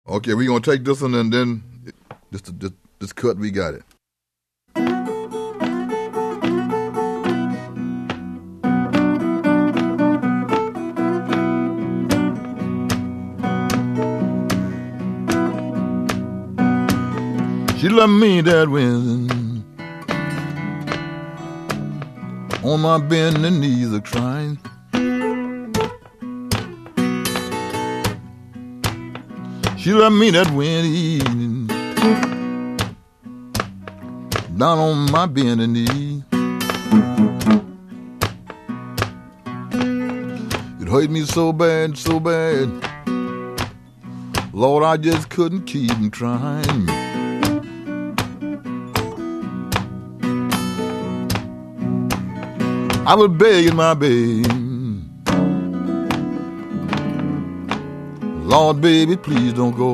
Okay, we're going to take this one and then this cut, we got it. She loved me that when on my bending knees a crying. She loved me that when evening down on my bending knee. It hurt me so bad, so bad. Lord, I just couldn't keep from trying. I was begging my baby, Lord, baby, please don't go.